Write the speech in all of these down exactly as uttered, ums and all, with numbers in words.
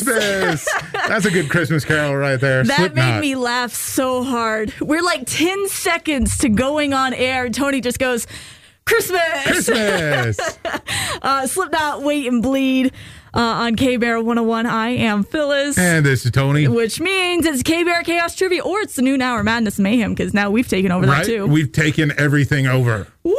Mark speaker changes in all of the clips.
Speaker 1: Christmas. That's a good Christmas carol right there.
Speaker 2: That
Speaker 1: Slipknot.
Speaker 2: made me laugh so hard. We're like ten seconds to going on air, and Tony just goes, Christmas.
Speaker 1: Christmas.
Speaker 2: uh, Slipknot, Wait and Bleed uh, on K-Bear one oh one. I am Phyllis.
Speaker 1: And this is Tony.
Speaker 2: Which means it's K-Bear Chaos Trivia, or it's the Noon Hour Madness Mayhem, because now we've taken over
Speaker 1: right?
Speaker 2: that too.
Speaker 1: We've taken everything over.
Speaker 2: Woo!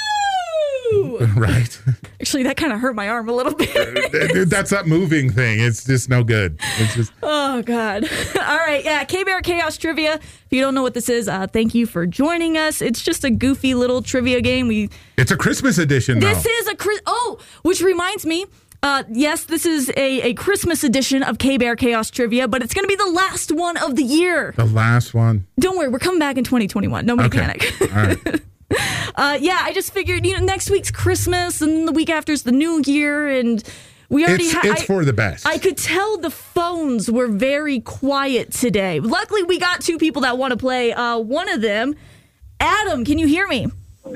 Speaker 1: Right.
Speaker 2: Actually, that kind of hurt my arm a little bit.
Speaker 1: That's that moving thing. It's just no good. It's just.
Speaker 2: Oh, God. All right. Yeah. K-Bear Chaos Trivia. If you don't know what this is, uh, thank you for joining us. It's just a goofy little trivia game. We.
Speaker 1: It's a Christmas edition, though.
Speaker 2: This is a Chris. Oh, which reminds me. Uh, yes, this is a, a Christmas edition of K-Bear Chaos Trivia, but it's going to be the last one of the year.
Speaker 1: The last one.
Speaker 2: Don't worry. We're coming back in twenty twenty-one. Nobody
Speaker 1: okay.
Speaker 2: panic.
Speaker 1: All right.
Speaker 2: Uh, yeah, I just figured, you know, next week's Christmas and the week after's the New Year, and we already
Speaker 1: It's,
Speaker 2: ha-
Speaker 1: it's
Speaker 2: I,
Speaker 1: for the best.
Speaker 2: I could tell the phones were very quiet today. Luckily, we got two people that want to play. Uh, one of them, Adam, can you hear me?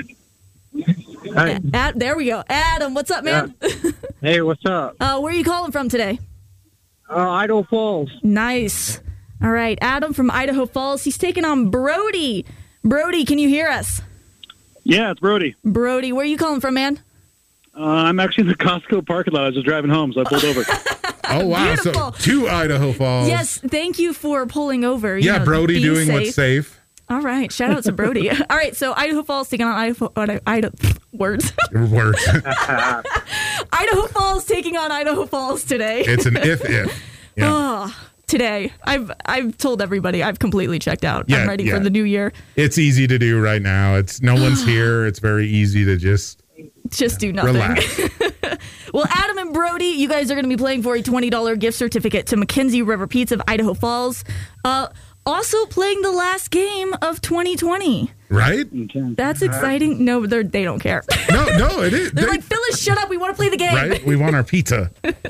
Speaker 3: Hi.
Speaker 2: Ad- there we go. Adam, what's up, man?
Speaker 3: Yeah. Hey, what's up?
Speaker 2: uh, where are you calling from today?
Speaker 3: Uh, Idaho Falls.
Speaker 2: Nice. All right, Adam from Idaho Falls. He's taking on Brody. Brody, can you hear us?
Speaker 3: Yeah, it's Brody.
Speaker 2: Brody, where are you calling from, man?
Speaker 3: Uh, I'm actually in the Costco parking lot. I was just driving home, so I pulled over.
Speaker 1: Oh, wow.
Speaker 2: Beautiful.
Speaker 1: So, to Idaho Falls.
Speaker 2: Yes, thank you for pulling over. You
Speaker 1: Yeah,
Speaker 2: know,
Speaker 1: Brody
Speaker 2: being
Speaker 1: doing
Speaker 2: safe.
Speaker 1: what's safe.
Speaker 2: All right, shout out to Brody. All right, so Idaho Falls taking on Idaho, Idaho, Idaho words.
Speaker 1: Words.
Speaker 2: Idaho Falls taking on Idaho Falls today.
Speaker 1: It's an if-if. Yeah.
Speaker 2: Oh, today, I've I've told everybody I've completely checked out.
Speaker 1: Yeah,
Speaker 2: I'm ready
Speaker 1: yeah.
Speaker 2: for the new year.
Speaker 1: It's easy to do right now. It's no one's here. It's very easy to just
Speaker 2: Just do nothing.
Speaker 1: relax.
Speaker 2: Well, Adam and Brody, you guys are going to be playing for a twenty dollars gift certificate to Mackenzie River Pizza of Idaho Falls. Uh, also playing the last game of twenty twenty.
Speaker 1: Right?
Speaker 2: That's exciting. No, they're, they don't care.
Speaker 1: No, no, it is.
Speaker 2: They're
Speaker 1: They-
Speaker 2: like, Phyllis, shut up. We want to play the game.
Speaker 1: right? We want our pizza.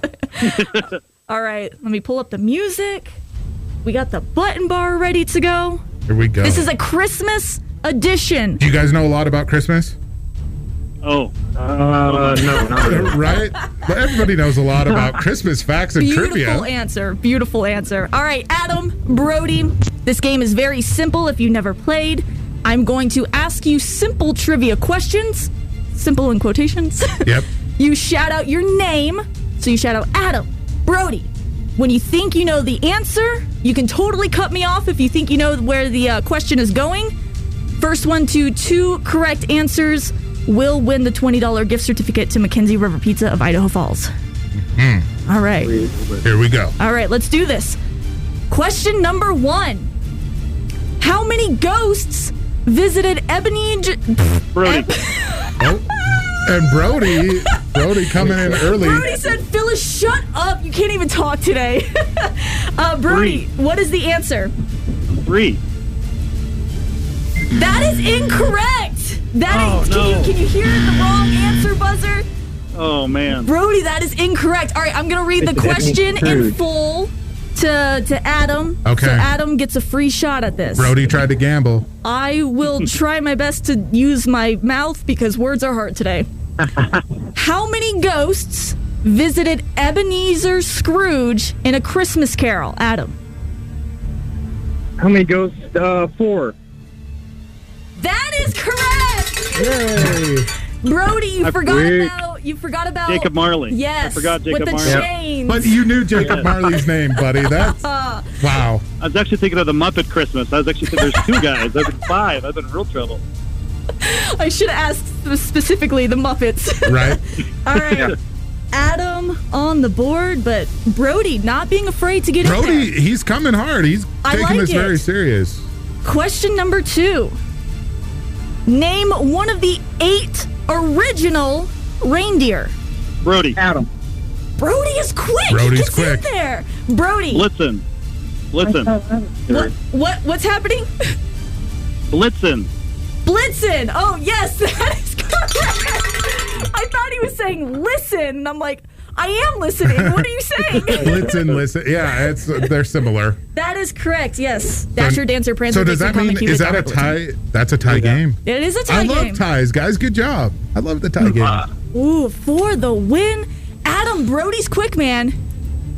Speaker 2: All right, let me pull up the music. We got the button bar ready to go.
Speaker 1: Here we go.
Speaker 2: This is a Christmas edition.
Speaker 1: Do you guys know a lot about Christmas?
Speaker 3: Oh. Uh, no, not really.
Speaker 1: Right? But everybody knows a lot about Christmas facts and
Speaker 2: Beautiful
Speaker 1: trivia.
Speaker 2: answer. Beautiful answer. All right, Adam, Brody, this game is very simple if you've never played. I'm going to ask you simple trivia questions. Simple in quotations.
Speaker 1: Yep.
Speaker 2: You shout out your name. So you shout out Adam, Brody. When you think you know the answer, you can totally cut me off if you think you know where the uh, question is going. First one to two correct answers will win the twenty dollars gift certificate to Mackenzie River Pizza of Idaho Falls.
Speaker 1: Mm.
Speaker 2: All right.
Speaker 1: Here we go.
Speaker 2: All right, let's do this. Question number one. How many ghosts visited Ebenezer...
Speaker 3: Brody.
Speaker 2: Eb-
Speaker 1: Oh. And Brody, Brody coming in early.
Speaker 2: Brody said, Phyllis, shut up. You can't even talk today. uh, Brody,
Speaker 3: Three.
Speaker 2: what is the answer?
Speaker 3: Three.
Speaker 2: That is incorrect. That
Speaker 3: Oh,
Speaker 2: is, can,
Speaker 3: no.
Speaker 2: you, can you hear the wrong answer buzzer?
Speaker 3: Oh, man.
Speaker 2: Brody, that is incorrect. All right, I'm going to read the question in full to to Adam.
Speaker 1: Okay.
Speaker 2: So Adam gets a free shot at this.
Speaker 1: Brody tried to gamble.
Speaker 2: I will try my best to use my mouth because words are hard today. How many ghosts visited Ebenezer Scrooge in A Christmas Carol? Adam.
Speaker 3: How many ghosts? Uh, four.
Speaker 2: That is correct.
Speaker 1: Yay.
Speaker 2: Brody, you
Speaker 3: I
Speaker 2: forgot
Speaker 3: forget-
Speaker 2: about you forgot about
Speaker 3: Jacob Marley.
Speaker 2: Yes,
Speaker 3: I forgot Jacob
Speaker 2: with the
Speaker 3: Marley.
Speaker 2: chains.
Speaker 1: But you knew Jacob
Speaker 3: Yeah.
Speaker 1: Marley's name, buddy. That's wow.
Speaker 3: I was actually thinking of the Muppet Christmas. I was actually thinking there's two guys. I've been five. I've been in real trouble.
Speaker 2: I should have asked specifically the Muppets.
Speaker 1: Right?
Speaker 2: All right.
Speaker 3: Yeah.
Speaker 2: Adam on the board, but Brody not being afraid to get in
Speaker 1: Brody,
Speaker 2: there.
Speaker 1: he's coming hard. He's
Speaker 2: I
Speaker 1: taking
Speaker 2: like
Speaker 1: this
Speaker 2: it.
Speaker 1: very serious.
Speaker 2: Question number two. Name one of the eight original reindeer.
Speaker 3: Brody.
Speaker 4: Adam.
Speaker 2: Brody is quick.
Speaker 1: Brody's
Speaker 2: he gets
Speaker 1: quick.
Speaker 2: in there. Brody.
Speaker 3: Blitzen. Blitzen.
Speaker 2: What, what what's happening?
Speaker 3: Blitzen.
Speaker 2: Blitzen. Oh yes, that is correct. I thought he was saying listen, and I'm like, I am listening. What are you saying?
Speaker 1: Blitzen, listen. Yeah, it's they're similar.
Speaker 2: That is correct. Yes. Dasher, Dancer, Prancer.
Speaker 1: So does
Speaker 2: Vixen,
Speaker 1: that mean
Speaker 2: Comet, Cupid,
Speaker 1: is that a
Speaker 2: Donner,
Speaker 1: tie? That's a tie game.
Speaker 2: Blitzen. It is a tie
Speaker 1: I love
Speaker 2: game.
Speaker 1: ties, guys. Good job. I love the tie game.
Speaker 2: Ooh, for the win. Adam, Brody's quick, man.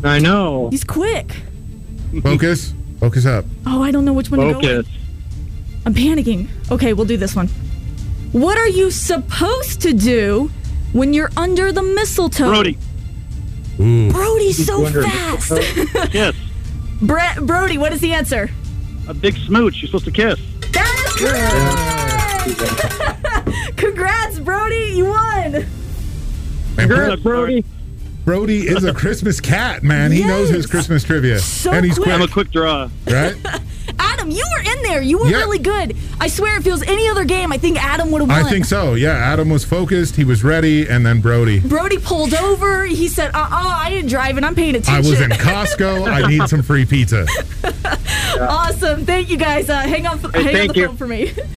Speaker 3: I know.
Speaker 2: He's quick.
Speaker 1: Focus. Focus up.
Speaker 2: Oh, I don't know which one to go with.
Speaker 3: Focus.
Speaker 2: I'm panicking. Okay, we'll do this one. What are you supposed to do when you're under the mistletoe?
Speaker 3: Brody.
Speaker 1: Ooh.
Speaker 2: Brody's so
Speaker 4: Wondering-
Speaker 2: fast.
Speaker 3: Kiss.
Speaker 2: Brett, Brody, what is the answer?
Speaker 3: A big smooch. You're supposed to kiss.
Speaker 2: That is correct! Congrats, Brody. You won.
Speaker 1: And
Speaker 3: Congrats,
Speaker 1: Bro-
Speaker 3: Brody.
Speaker 1: Brody is a Christmas cat, man. He knows his
Speaker 2: Yes.
Speaker 1: Christmas trivia.
Speaker 2: So
Speaker 1: and he's
Speaker 2: quick.
Speaker 3: I'm a
Speaker 1: quick,
Speaker 3: quick draw.
Speaker 1: right?
Speaker 2: Adam, you were in there. You were
Speaker 1: Yeah.
Speaker 2: really good. I swear, if it was any other game, I think Adam would have won.
Speaker 1: I think so. Yeah, Adam was focused. He was ready. And then Brody.
Speaker 2: Brody pulled over. He said, uh-uh, I didn't drive and I'm paying attention.
Speaker 1: I was in Costco. I need some free pizza.
Speaker 2: Awesome. Thank you, guys. Uh, hang on,
Speaker 3: Hey,
Speaker 2: hang on
Speaker 3: thank
Speaker 2: the
Speaker 3: you.
Speaker 2: phone for me.